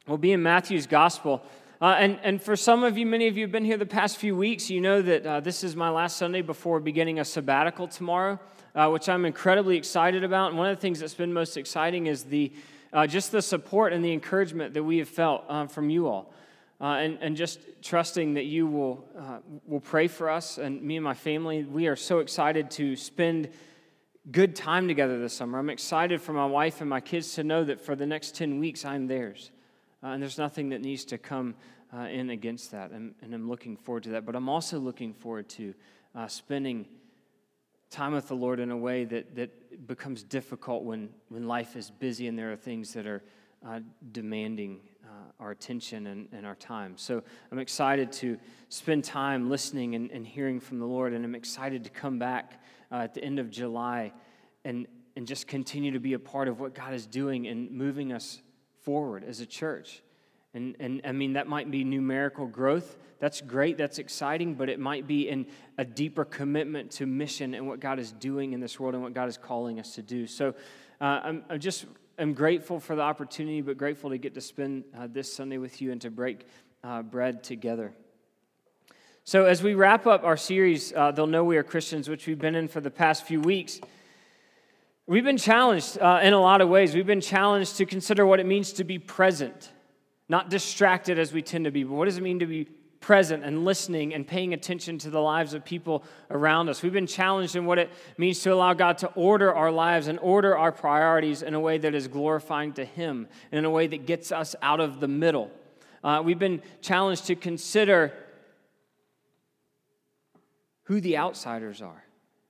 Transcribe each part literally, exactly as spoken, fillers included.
We'll be in Matthew's Gospel. Uh, and, and for some of you, many of you have been here the past few weeks, you know that uh, this is my last Sunday before beginning a sabbatical tomorrow, uh, which I'm incredibly excited about. And one of the things that's been most exciting is the uh, just the support and the encouragement that we have felt uh, from you all. Uh, and, and just trusting that you will uh, will pray for us and me and my family. We are so excited to spend good time together this summer. I'm excited for my wife and my kids to know that for the next ten weeks, I'm theirs. Uh, and there's nothing that needs to come uh, in against that, and, and I'm looking forward to that. But I'm also looking forward to uh, spending time with the Lord in a way that, that becomes difficult when, when life is busy and there are things that are uh, demanding uh, our attention and, and our time. So I'm excited to spend time listening and, and hearing from the Lord, and I'm excited to come back uh, at the end of July and, and just continue to be a part of what God is doing and moving us forward as a church. And, and I mean, that might be numerical growth. That's great. That's exciting. But it might be in a deeper commitment to mission and what God is doing in this world and what God is calling us to do. So uh, I'm, I'm just I'm grateful for the opportunity, but grateful to get to spend uh, this Sunday with you and to break uh, bread together. So as we wrap up our series, uh, They'll Know We Are Christians, which we've been in for the past few weeks, we've been challenged uh, in a lot of ways. We've been challenged to consider what it means to be present, not distracted as we tend to be, but what does it mean to be present and listening and paying attention to the lives of people around us. We've been challenged in what it means to allow God to order our lives and order our priorities in a way that is glorifying to Him, and in a way that gets us out of the middle. Uh, we've been challenged to consider who the outsiders are,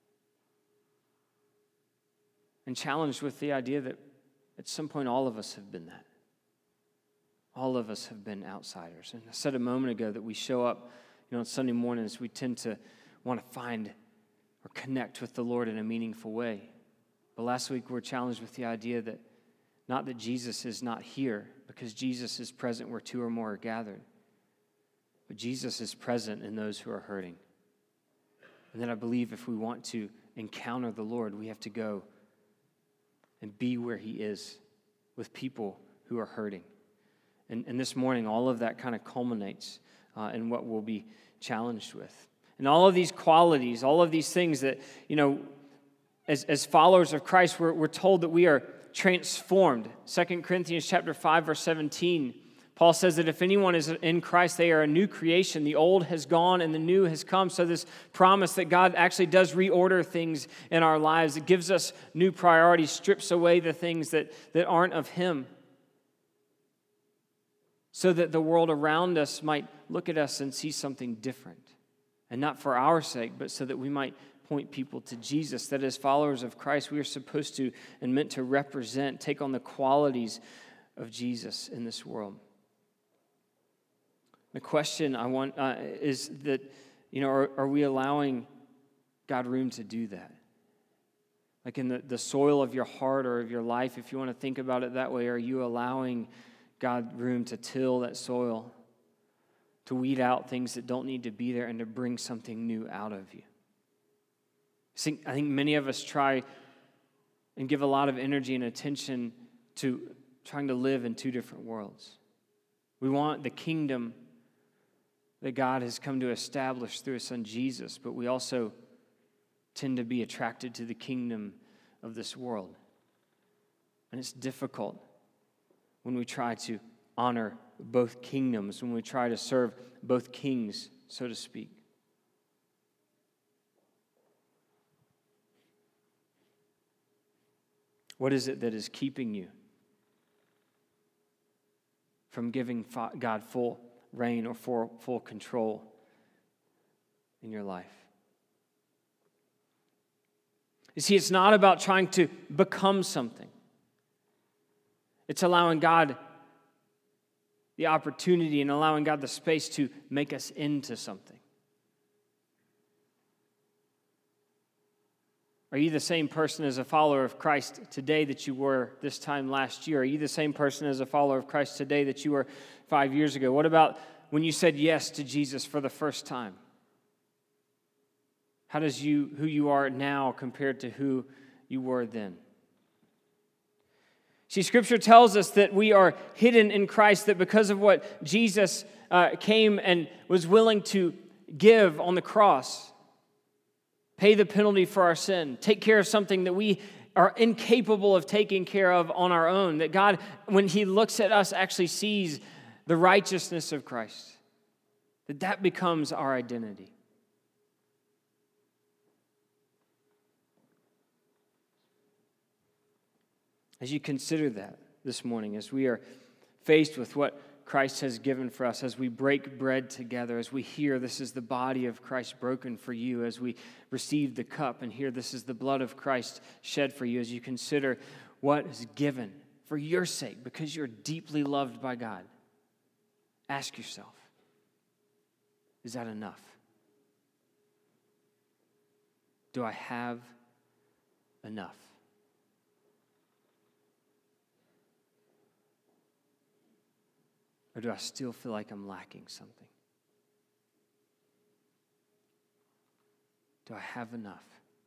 and challenged with the idea that at some point all of us have been that. All of us have been outsiders. And I said a moment ago that we show up, you know, on Sunday mornings, we tend to want to find or connect with the Lord in a meaningful way. But last week we were challenged with the idea that not that Jesus is not here, because Jesus is present where two or more are gathered, but Jesus is present in those who are hurting. And then I believe if we want to encounter the Lord, we have to go and be where He is with people who are hurting. And, and this morning, all of that kind of culminates uh, in what we'll be challenged with. And all of these qualities, all of these things that, you know, as, as followers of Christ, we're, we're told that we are transformed. Second Corinthians chapter five, verse seventeen, Paul says that if anyone is in Christ, they are a new creation. The old has gone and the new has come. So this promise that God actually does reorder things in our lives, it gives us new priorities, strips away the things that, that aren't of Him, so that the world around us might look at us and see something different. And not for our sake, but so that we might point people to Jesus. That as followers of Christ, we are supposed to and meant to represent, take on the qualities of Jesus in this world. The question I want uh, is that, you know, are, are we allowing God room to do that? Like in the, the soil of your heart or of your life, if you want to think about it that way, are you allowing God room to till that soil, to weed out things that don't need to be there, and to bring something new out of you? I think, I think many of us try and give a lot of energy and attention to trying to live in two different worlds. We want the kingdom that God has come to establish through His Son Jesus, but we also tend to be attracted to the kingdom of this world. And it's difficult when we try to honor both kingdoms, when we try to serve both kings, so to speak. What is it that is keeping you from giving God full reign or full, full control in your life? You see, it's not about trying to become something. It's allowing God the opportunity and allowing God the space to make us into something. Are you the same person as a follower of Christ today that you were this time last year? Are you the same person as a follower of Christ today that you were five years ago? What about when you said yes to Jesus for the first time? How does you who you are now compared to who you were then? See, Scripture tells us that we are hidden in Christ, that because of what Jesus uh, came and was willing to give on the cross, pay the penalty for our sin, take care of something that we are incapable of taking care of on our own, that God, when He looks at us, actually sees the righteousness of Christ, that that becomes our identity. As you consider that this morning, as we are faced with what Christ has given for us, as we break bread together, as we hear this is the body of Christ broken for you, as we receive the cup and hear this is the blood of Christ shed for you, as you consider what is given for your sake because you're deeply loved by God, ask yourself, is that enough? Do I have enough? Or do I still feel like I'm lacking something? Do I have enough?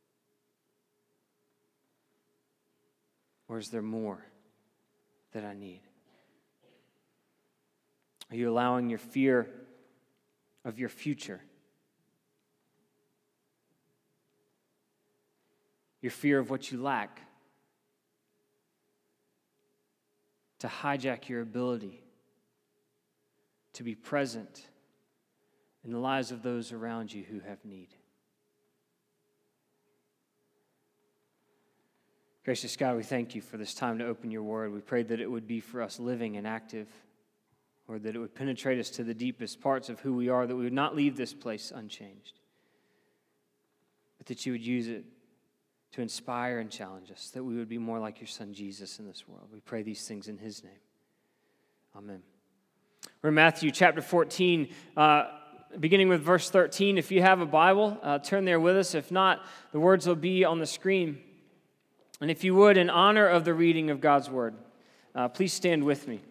Or is there more that I need? Are you allowing your fear of your future, your fear of what you lack, to hijack your ability to be present in the lives of those around you who have need? Gracious God, we thank you for this time to open your word. We pray that it would be for us living and active, or that it would penetrate us to the deepest parts of who we are, that we would not leave this place unchanged, but that you would use it to inspire and challenge us, that we would be more like your Son Jesus in this world. We pray these things in his name. Amen. We're in Matthew chapter fourteen, uh, beginning with verse thirteen. If you have a Bible, uh, turn there with us. If not, the words will be on the screen. And if you would, in honor of the reading of God's word, uh, please stand with me.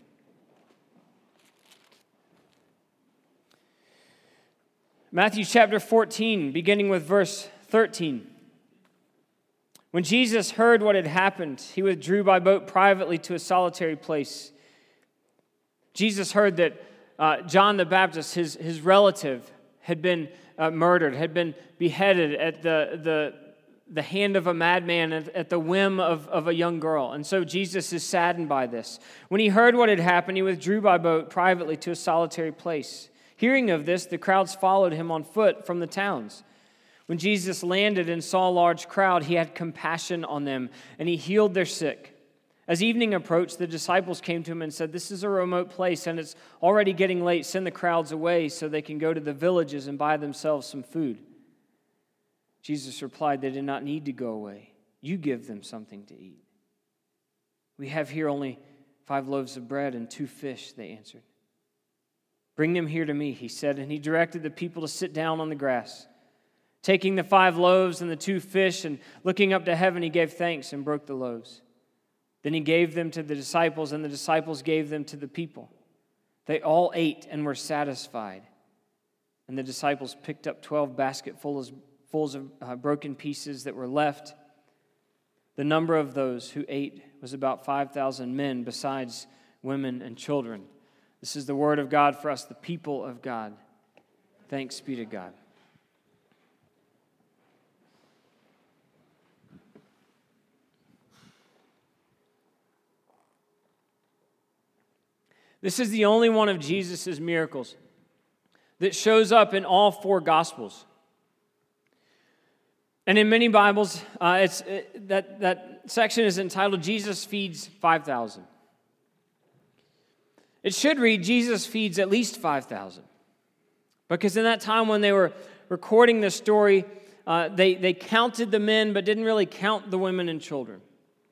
Matthew chapter fourteen, beginning with verse thirteen. When Jesus heard what had happened, he withdrew by boat privately to a solitary place. Jesus heard that uh, John the Baptist, his, his relative, had been uh, murdered, had been beheaded at the, the, the hand of a madman, at, at the whim of, of a young girl. And so Jesus is saddened by this. When he heard what had happened, he withdrew by boat privately to a solitary place. Hearing of this, the crowds followed him on foot from the towns. When Jesus landed and saw a large crowd, he had compassion on them, and he healed their sick. As evening approached, the disciples came to him and said, "This is a remote place, and it's already getting late. Send the crowds away so they can go to the villages and buy themselves some food." Jesus replied, "They did not need to go away. You give them something to eat." "We have here only five loaves of bread and two fish," they answered. "Bring them here to me," he said, and he directed the people to sit down on the grass. Taking the five loaves and the two fish and looking up to heaven, he gave thanks and broke the loaves. Then he gave them to the disciples, and the disciples gave them to the people. They all ate and were satisfied. And the disciples picked up twelve basketfuls fulls of uh, broken pieces that were left. The number of those who ate was about five thousand men, besides women and children. This is the word of God for us, the people of God. Thanks be to God. This is the only one of Jesus' miracles that shows up in all four Gospels. And in many Bibles, uh, it's it, that, that section is entitled, Jesus Feeds five thousand. It should read, Jesus feeds at least five thousand. Because in that time when they were recording this story, uh, they, they counted the men but didn't really count the women and children.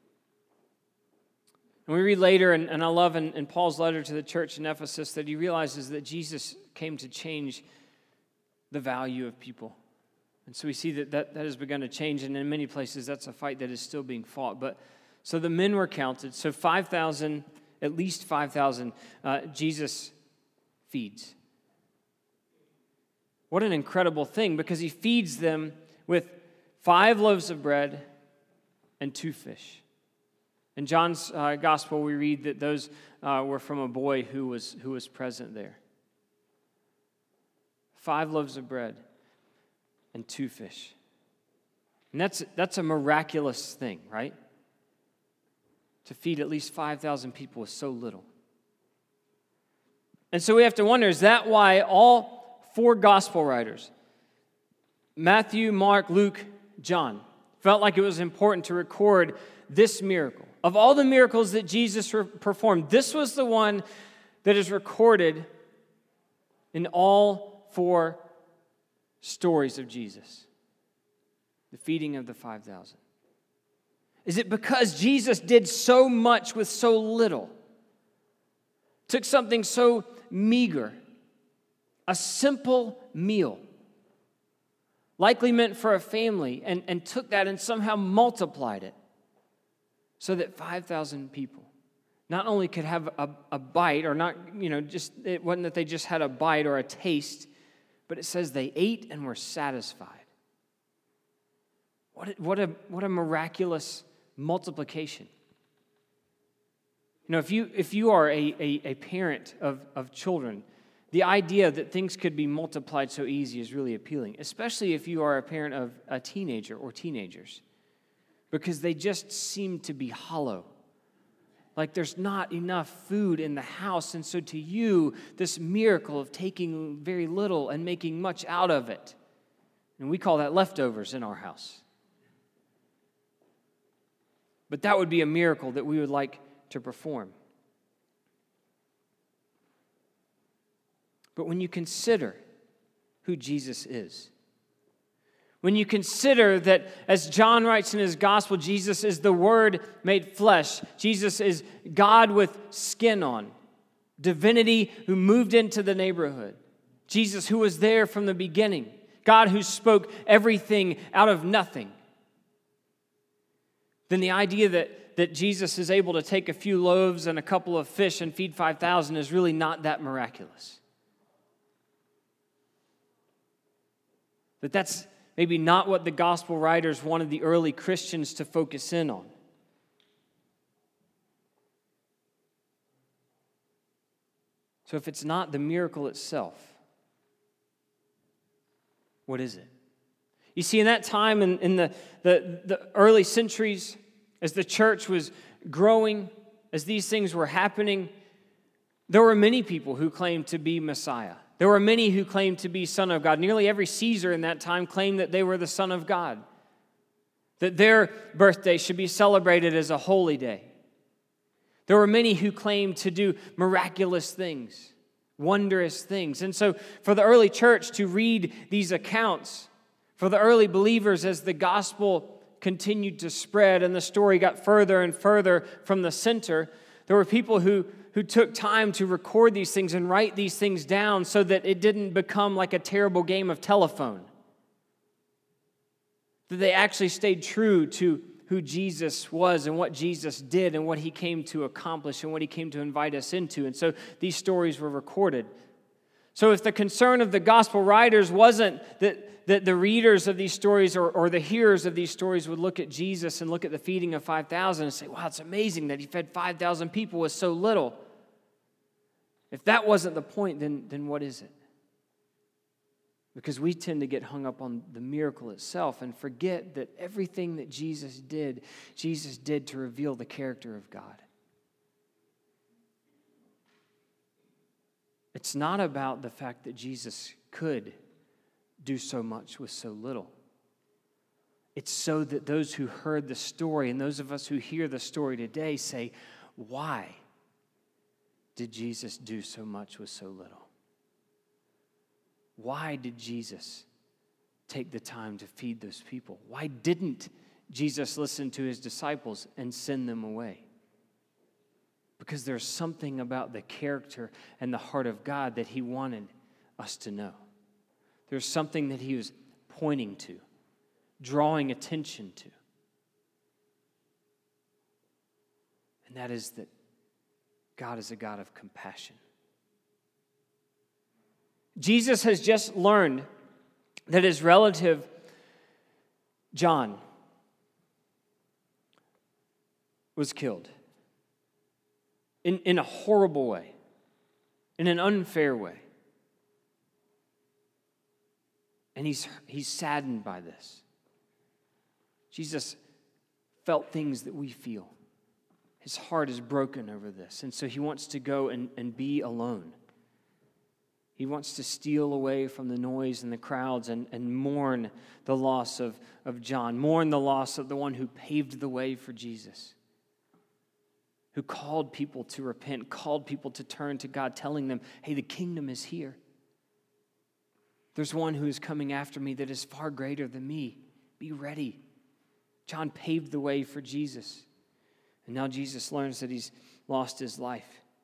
And we read later, and, and I love in, in Paul's letter to the church in Ephesus, that he realizes that Jesus came to change the value of people. And so we see that, that that has begun to change, and in many places that's a fight that is still being fought. But so the men were counted. So five thousand, at least five thousand, uh, Jesus feeds. What an incredible thing, because he feeds them with five loaves of bread and two fish. In John's uh, gospel, we read that those uh, were from a boy who was who was present there. Five loaves of bread and two fish. And that's, that's a miraculous thing, right? To feed at least five thousand people with so little. And so we have to wonder, is that why all four gospel writers, Matthew, Mark, Luke, John, felt like it was important to record this miracle? Of all the miracles that Jesus performed, this was the one that is recorded in all four stories of Jesus. The feeding of the five thousand. Is it because Jesus did so much with so little? Took something so meager, a simple meal, likely meant for a family, and, and took that and somehow multiplied it so that five thousand people not only could have a, a bite, or not, you know, just, it wasn't that they just had a bite or a taste, but it says they ate and were satisfied. What a, what a, what a miraculous multiplication. You know, if you if you are a, a, a parent of, of children, the idea that things could be multiplied so easy is really appealing, especially if you are a parent of a teenager or teenagers, because they just seem to be hollow. Like there's not enough food in the house, and so to you, this miracle of taking very little and making much out of it, and we call that leftovers in our house. But that would be a miracle that we would like to perform. But when you consider who Jesus is, when you consider that, as John writes in his gospel, Jesus is the Word made flesh. Jesus is God with skin on, divinity who moved into the neighborhood. Jesus who was there from the beginning, God who spoke everything out of nothing. Then the idea that, that Jesus is able to take a few loaves and a couple of fish and feed five thousand is really not that miraculous. But that's maybe not what the gospel writers wanted the early Christians to focus in on. So if it's not the miracle itself, what is it? You see, in that time, in, in the, the, the early centuries, as the church was growing, as these things were happening, there were many people who claimed to be Messiah. There were many who claimed to be Son of God. Nearly every Caesar in that time claimed that they were the Son of God, that their birthday should be celebrated as a holy day. There were many who claimed to do miraculous things, wondrous things. And so for the early church to read these accounts, for the early believers, as the gospel continued to spread and the story got further and further from the center, there were people who, who took time to record these things and write these things down so that it didn't become like a terrible game of telephone. That they actually stayed true to who Jesus was and what Jesus did and what he came to accomplish and what he came to invite us into. And so these stories were recorded. So if the concern of the gospel writers wasn't that that the readers of these stories or, or the hearers of these stories would look at Jesus and look at the feeding of five thousand and say, wow, it's amazing that he fed five thousand people with so little. If that wasn't the point, then, then what is it? Because we tend to get hung up on the miracle itself and forget that everything that Jesus did, Jesus did to reveal the character of God. It's not about the fact that Jesus could do so much with so little. It's so that those who heard the story and those of us who hear the story today say, why did Jesus do so much with so little? Why did Jesus take the time to feed those people? Why didn't Jesus listen to his disciples and send them away? Because there's something about the character and the heart of God that he wanted us to know. There's something that he was pointing to, drawing attention to. And that is that God is a God of compassion. Jesus has just learned that his relative, John, was killed in, in a horrible way, in an unfair way. And he's, he's saddened by this. Jesus felt things that we feel. His heart is broken over this. And so he wants to go and, and be alone. He wants to steal away from the noise and the crowds and, and mourn the loss of, of John, mourn the loss of the one who paved the way for Jesus, who called people to repent, called people to turn to God, telling them, hey, the kingdom is here. There's one who is coming after me that is far greater than me. Be ready. John paved the way for Jesus. And now Jesus learns that he's lost his life.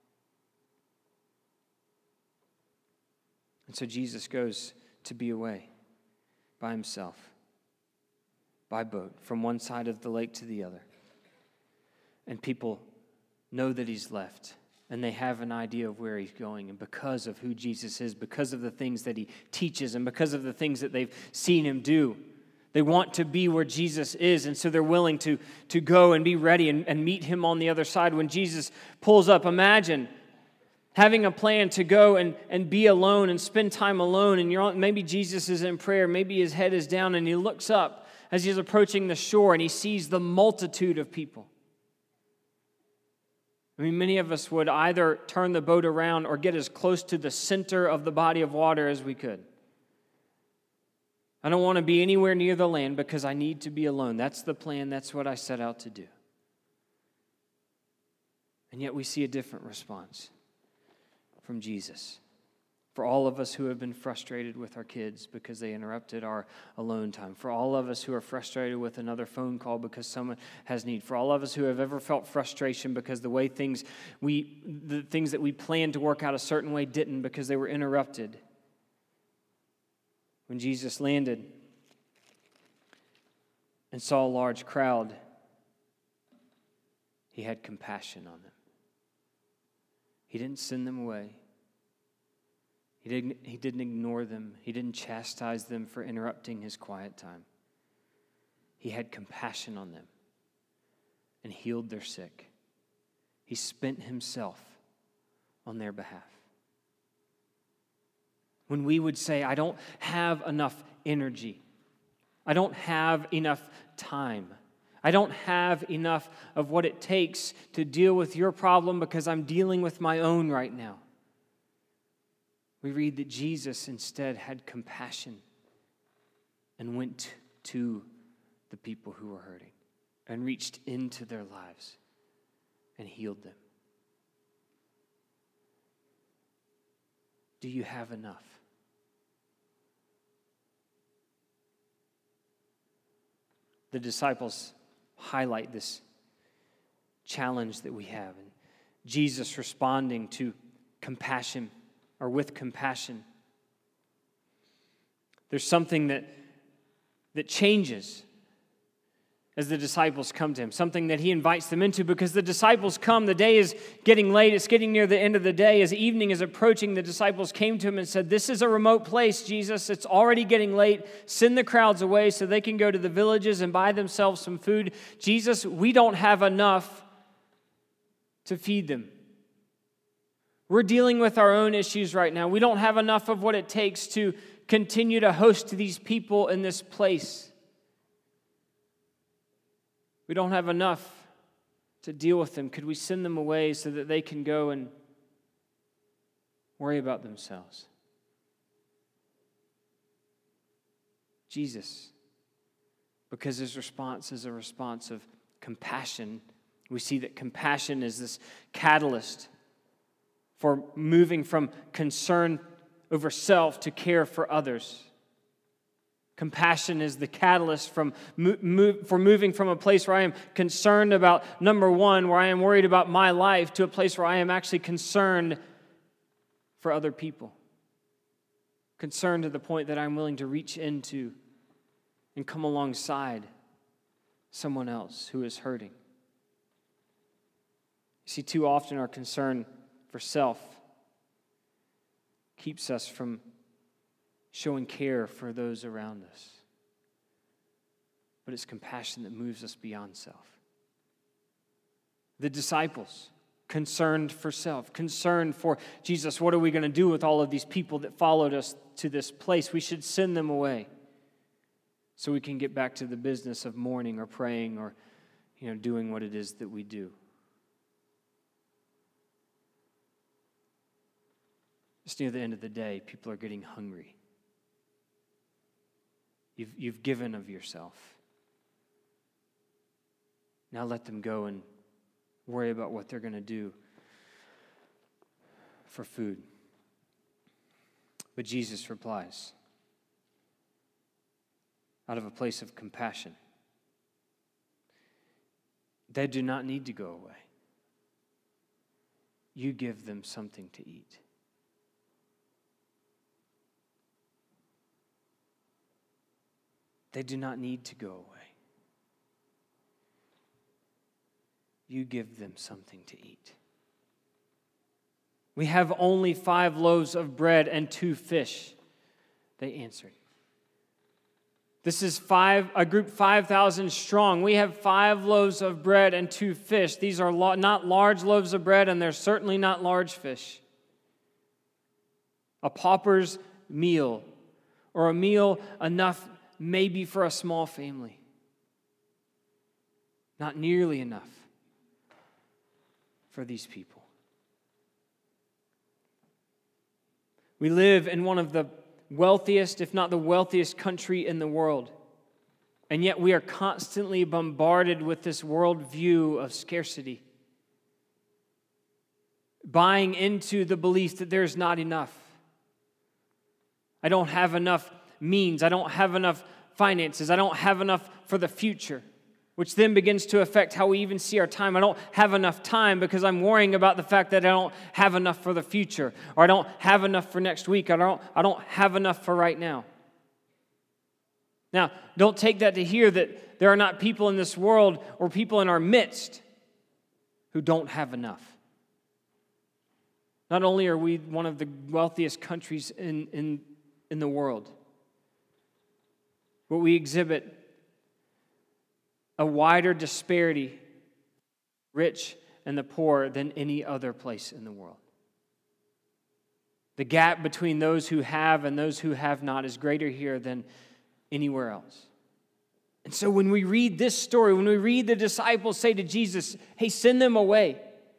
And so Jesus goes to be away by himself, by boat, from one side of the lake to the other. And people know that he's left, and they have an idea of where he's going. And because of who Jesus is, because of the things that he teaches, and because of the things that they've seen him do, they want to be where Jesus is, and so they're willing to, to go and be ready and, and meet him on the other side. When Jesus pulls up, imagine having a plan to go and, and be alone and spend time alone, and you're on, maybe Jesus is in prayer, maybe his head is down, and he looks up as he's approaching the shore, and he sees the multitude of people. I mean, many of us would either turn the boat around or get as close to the center of the body of water as we could. I don't want to be anywhere near the land because I need to be alone. That's the plan. That's what I set out to do. And yet we see a different response from Jesus. For all of us who have been frustrated with our kids because they interrupted our alone time. For all of us who are frustrated with another phone call because someone has need. For all of us who have ever felt frustration because the way things we the things that we planned to work out a certain way didn't because they were interrupted. When Jesus landed and saw a large crowd, he had compassion on them. He didn't send them away. He didn't, he didn't ignore them. He didn't chastise them for interrupting his quiet time. He had compassion on them and healed their sick. He spent himself on their behalf. When we would say, I don't have enough energy, I don't have enough time, I don't have enough of what it takes to deal with your problem because I'm dealing with my own right now. We read that Jesus instead had compassion and went to the people who were hurting and reached into their lives and healed them. Do you have enough? The disciples highlight this challenge that we have, and Jesus responding to compassion or with compassion. There's something that that changes as the disciples come to him, something that he invites them into, because the disciples come, the day is getting late, it's getting near the end of the day. As evening is approaching, the disciples came to him and said, this is a remote place, Jesus. It's already getting late. Send the crowds away so they can go to the villages and buy themselves some food. Jesus, we don't have enough to feed them. We're dealing with our own issues right now. We don't have enough of what it takes to continue to host these people in this place. We don't have enough to deal with them. Could we send them away so that they can go and worry about themselves? Jesus, because his response is a response of compassion, we see that compassion is this catalyst for moving from concern over self to care for others. Compassion is the catalyst from move, for moving from a place where I am concerned about, number one, where I am worried about my life, to a place where I am actually concerned for other people. Concerned to the point that I'm willing to reach into and come alongside someone else who is hurting. You see, too often our concern for self keeps us from showing care for those around us. But it's compassion that moves us beyond self. The disciples, concerned for self, concerned for Jesus, what are we going to do with all of these people that followed us to this place? We should send them away so we can get back to the business of mourning or praying or, you know, doing what it is that we do. Just near the end of the day, people are getting hungry. You've, you've given of yourself. Now let them go and worry about what they're going to do for food. But Jesus replies, out of a place of compassion, they do not need to go away. You give them something to eat. They do not need to go away. You give them something to eat. We have only five loaves of bread and two fish, they answered. This is five, a group five thousand strong. We have five loaves of bread and two fish. These are lo- not large loaves of bread, and they're certainly not large fish. A pauper's meal, or a meal enough maybe for a small family. Not nearly enough for these people. We live in one of the wealthiest, if not the wealthiest country in the world. And yet we are constantly bombarded with this worldview of scarcity. Buying into the belief that there's not enough. I don't have enough means. I don't have enough finances. I don't have enough for the future, which then begins to affect how we even see our time. I don't have enough time because I'm worrying about the fact that I don't have enough for the future, or I don't have enough for next week. I don't, I don't have enough for right now. Now, don't take that to hear that there are not people in this world or people in our midst who don't have enough. Not only are we one of the wealthiest countries in, in, in the world, but we exhibit a wider disparity, rich and the poor, than any other place in the world. The gap between those who have and those who have not is greater here than anywhere else. And so when we read this story, when we read the disciples say to Jesus, hey, send them away.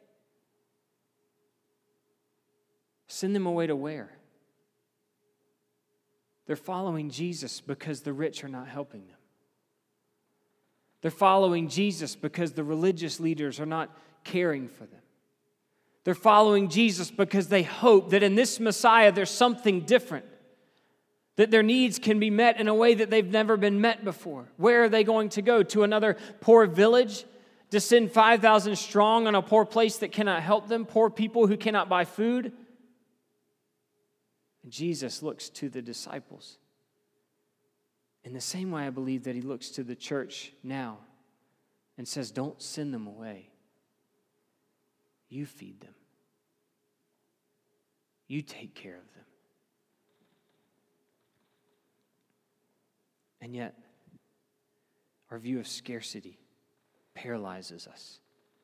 Send them away to where? They're following Jesus because the rich are not helping them. They're following Jesus because the religious leaders are not caring for them. They're following Jesus because they hope that in this Messiah there's something different, that their needs can be met in a way that they've never been met before. Where are they going to go? To another poor village? To send five thousand strong on a poor place that cannot help them? Poor people who cannot buy food? And Jesus looks to the disciples in the same way I believe that he looks to the church now and says, don't send them away. You feed them. You take care of them. And yet, our view of scarcity paralyzes us,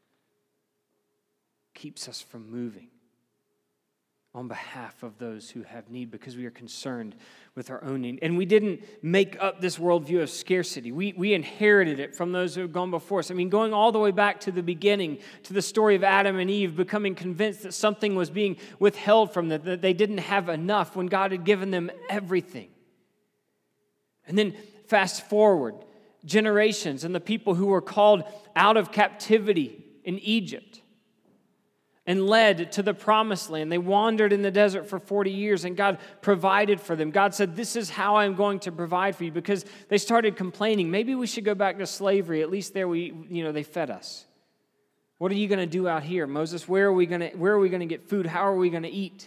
keeps us from moving on behalf of those who have need because we are concerned with our own need. And we didn't make up this worldview of scarcity. We, we inherited it from those who have gone before us. I mean, going all the way back to the beginning, to the story of Adam and Eve, becoming convinced that something was being withheld from them, that they didn't have enough when God had given them everything. And then fast forward generations and the people who were called out of captivity in Egypt and led to the promised land. They wandered in the desert for forty years, and God provided for them. God said, this is how I'm going to provide for you, because they started complaining. Maybe we should go back to slavery. At least there we, you know, they fed us. What are you going to do out here, Moses? Where are we going to, where are we going to get food? How are we going to eat?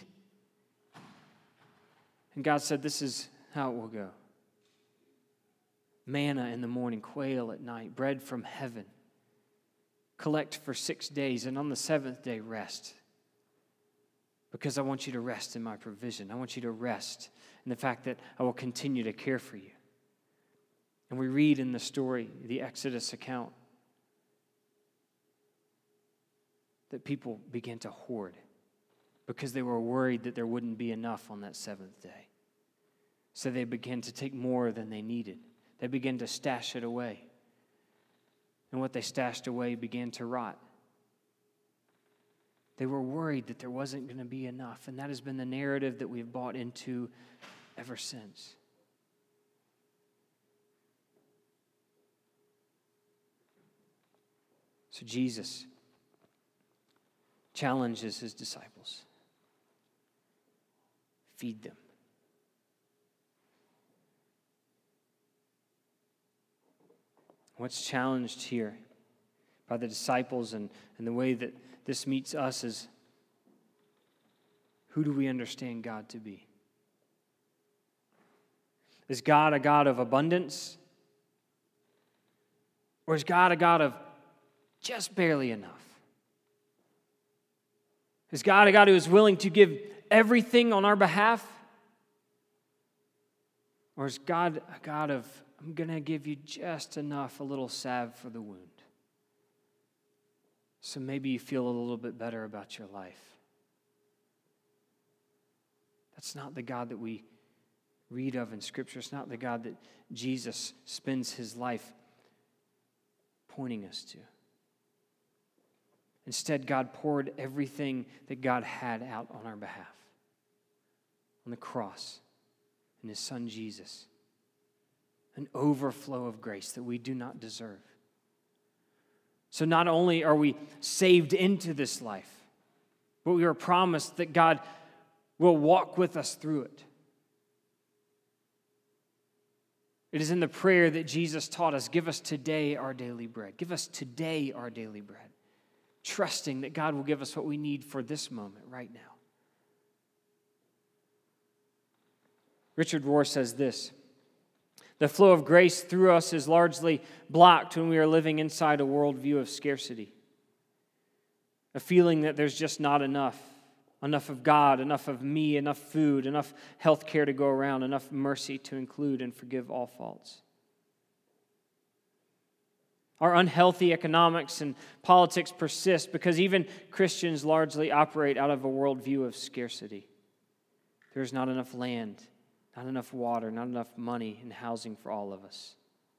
And God said, this is how it will go. Manna in the morning, quail at night, bread from heaven. Collect for six days, and on the seventh day, rest. Because I want you to rest in my provision. I want you to rest in the fact that I will continue to care for you. And we read in the story, the Exodus account, that people began to hoard because they were worried that there wouldn't be enough on that seventh day. So they began to take more than they needed. They began to stash it away. And what they stashed away began to rot. They were worried that there wasn't going to be enough, and that has been the narrative that we've bought into ever since. So Jesus challenges his disciples. Feed them. What's challenged here by the disciples and, and the way that this meets us is, who do we understand God to be? Is God a God of abundance? Or is God a God of just barely enough? Is God a God who is willing to give everything on our behalf? Or is God a God of, I'm going to give you just enough, a little salve for the wound, so maybe you feel a little bit better about your life? That's not the God that we read of in Scripture. It's not the God that Jesus spends his life pointing us to. Instead, God poured everything that God had out on our behalf on the cross in his Son Jesus. An overflow of grace that we do not deserve. So not only are we saved into this life, but we are promised that God will walk with us through it. It is in the prayer that Jesus taught us, give us today our daily bread. Give us today our daily bread. Trusting that God will give us what we need for this moment right now. Richard Rohr says this: the flow of grace through us is largely blocked when we are living inside a worldview of scarcity. A feeling that there's just not enough. Enough of God, enough of me, enough food, enough health care to go around, enough mercy to include and forgive all faults. Our unhealthy economics and politics persist because even Christians largely operate out of a worldview of scarcity. There's not enough land, not enough water, not enough money and housing for all of us.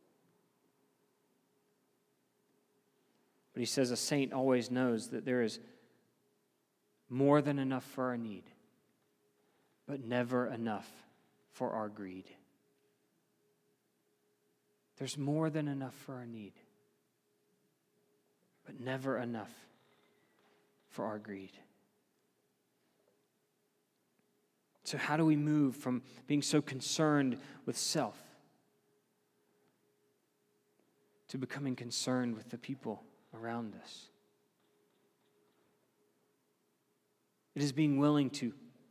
But he says a saint always knows that there is more than enough for our need, but never enough for our greed. There's more than enough for our need, but never enough for our greed. So how do we move from being so concerned with self to becoming concerned with the people around us? It is being willing to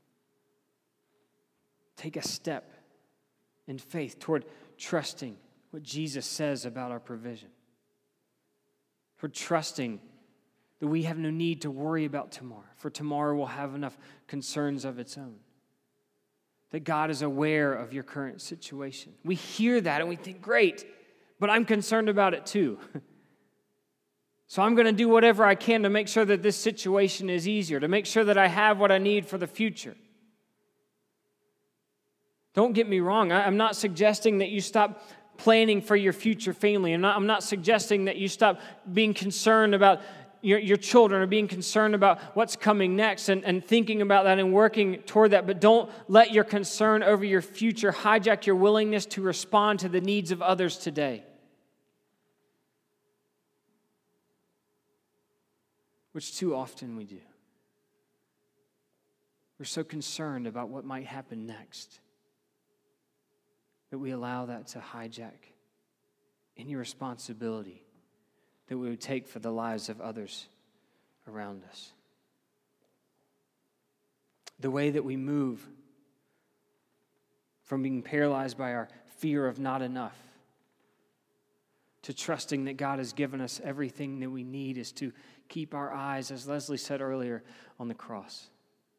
take a step in faith toward trusting what Jesus says about our provision. For trusting that we have no need to worry about tomorrow, for tomorrow will have enough concerns of its own. That God is aware of your current situation. We hear that and we think, great, but I'm concerned about it too. So I'm going to do whatever I can to make sure that this situation is easier, to make sure that I have what I need for the future. Don't get me wrong. I'm not suggesting that you stop planning for your future family. I'm not, I'm not suggesting that you stop being concerned about your, your children or being concerned about what's coming next and, and thinking about that and working toward that. But don't let your concern over your future hijack your willingness to respond to the needs of others today. Which too often we do. We're so concerned about what might happen next that we allow that to hijack any responsibility that we would take for the lives of others around us. The way that we move from being paralyzed by our fear of not enough to trusting that God has given us everything that we need is to keep our eyes, as Leslie said earlier, on the cross.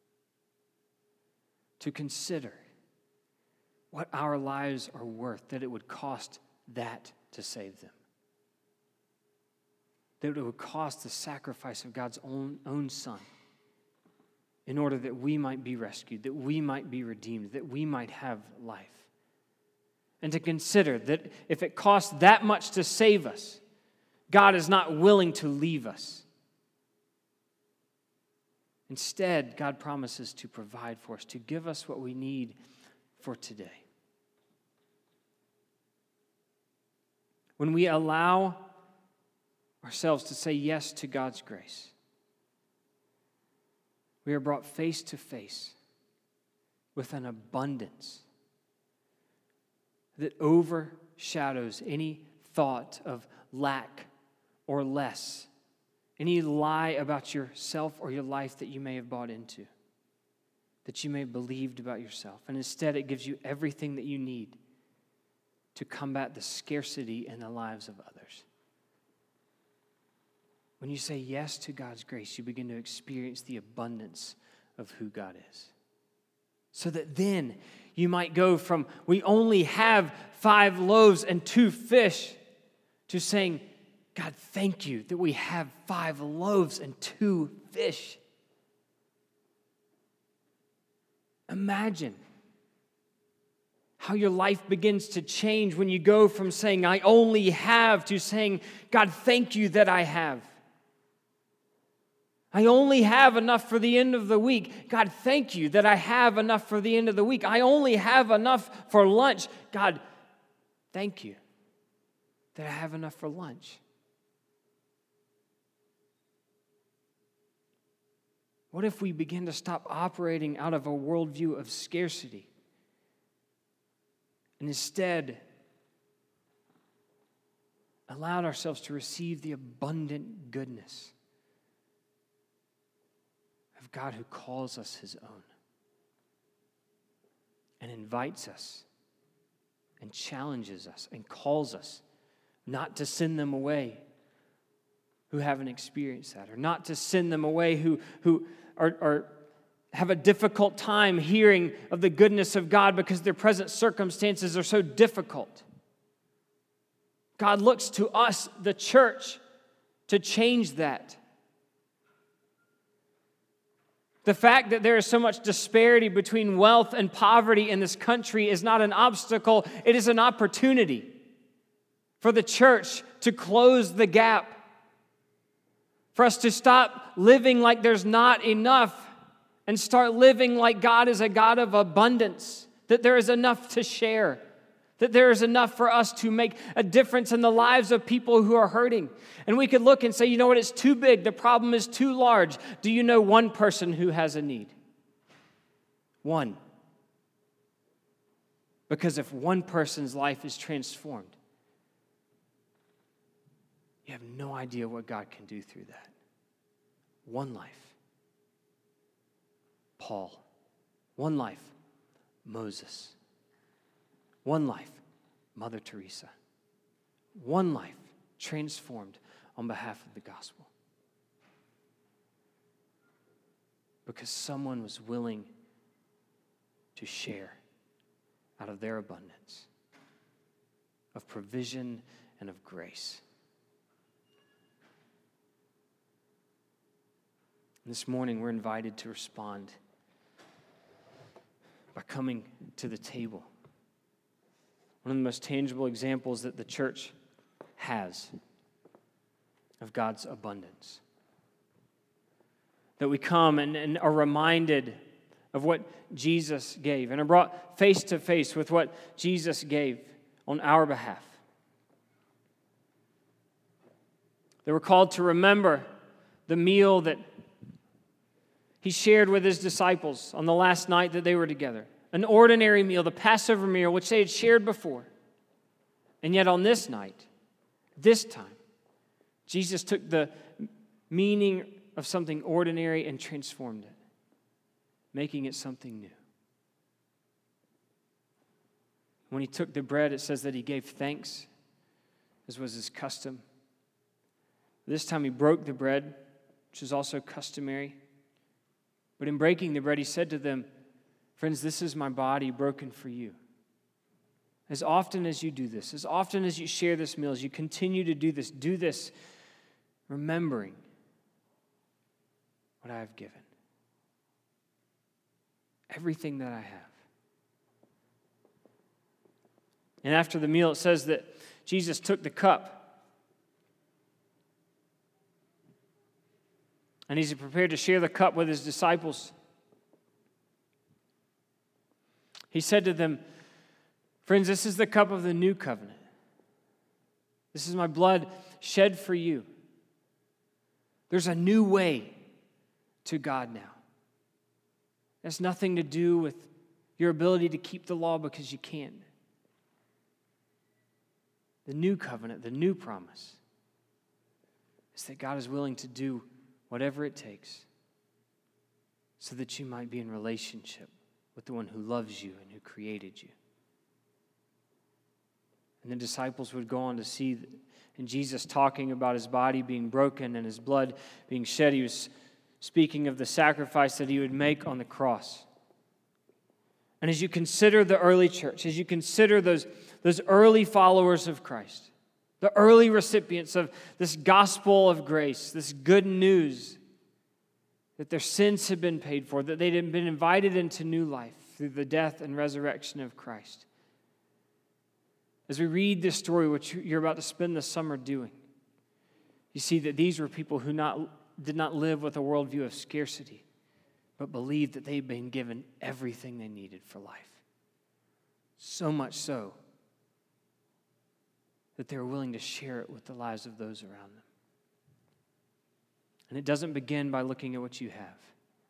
To consider what our lives are worth, that it would cost that to save them. that it would cost the sacrifice of God's own, own Son in order that we might be rescued, that we might be redeemed, that we might have life. And to consider that if it costs that much to save us, God is not willing to leave us. Instead, God promises to provide for us, to give us what we need for today. When we allow ourselves to say yes to God's grace, we are brought face to face with an abundance that overshadows any thought of lack or less, any lie about yourself or your life that you may have bought into, that you may have believed about yourself. And instead, it gives you everything that you need to combat the scarcity in the lives of others. When you say yes to God's grace, you begin to experience the abundance of who God is. So that then you might go from, we only have five loaves and two fish, to saying, God, thank you that we have five loaves and two fish. Imagine how your life begins to change when you go from saying, I only have, to saying, God, thank you that I have. I only have enough for the end of the week. God, thank you that I have enough for the end of the week. I only have enough for lunch. God, thank you that I have enough for lunch. What if we begin to stop operating out of a worldview of scarcity and instead allowed ourselves to receive the abundant goodness of God who calls us his own and invites us and challenges us and calls us not to send them away who haven't experienced that, or not to send them away who, who are, are have a difficult time hearing of the goodness of God because their present circumstances are so difficult. God looks to us, the church, to change that. The fact that there is so much disparity between wealth and poverty in this country is not an obstacle, it is an opportunity for the church to close the gap, for us to stop living like there's not enough and start living like God is a God of abundance, that there is enough to share, that there is enough for us to make a difference in the lives of people who are hurting. And we could look and say, you know what, it's too big, the problem is too large. Do you know one person who has a need? One. Because if one person's life is transformed, you have no idea what God can do through that. One life. Paul. One life. Moses. One life. Mother Teresa. One life transformed on behalf of the gospel. Because someone was willing to share out of their abundance of provision and of grace. This morning, we're invited to respond by coming to the table. One of the most tangible examples that the church has of God's abundance. That we come and, and are reminded of what Jesus gave and are brought face to face with what Jesus gave on our behalf. They were called to remember the meal that he shared with his disciples on the last night that they were together. An ordinary meal, the Passover meal, which they had shared before. And yet on this night, this time, Jesus took the meaning of something ordinary and transformed it, making it something new. When he took the bread, it says that he gave thanks, as was his custom. This time he broke the bread, which is also customary. But in breaking the bread, he said to them, friends, this is my body broken for you. As often as you do this, as often as you share this meal, as you continue to do this, do this remembering what I have given. Everything that I have. And after the meal, it says that Jesus took the cup. And he's prepared to share the cup with his disciples. He said to them, friends, this is the cup of the new covenant. This is my blood shed for you. There's a new way to God now. It has nothing to do with your ability to keep the law because you can't. The new covenant, the new promise, is that God is willing to do whatever it takes so that you might be in relationship with the one who loves you and who created you. And the disciples would go on to see, and Jesus talking about his body being broken and his blood being shed, he was speaking of the sacrifice that he would make on the cross. And as you consider the early church, as you consider those, those early followers of Christ, the early recipients of this gospel of grace, this good news that their sins had been paid for, that they had been invited into new life through the death and resurrection of Christ. As we read this story, which you're about to spend the summer doing, you see that these were people who not, did not live with a worldview of scarcity, but believed that they'd been given everything they needed for life. So much so that they were willing to share it with the lives of those around them. And it doesn't begin by looking at what you have.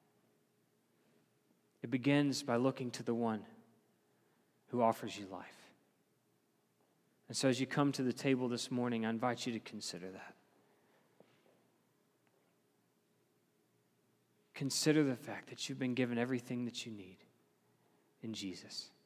It begins by looking to the one who offers you life. And so as you come to the table this morning, I invite you to consider that. Consider the fact that you've been given everything that you need in Jesus.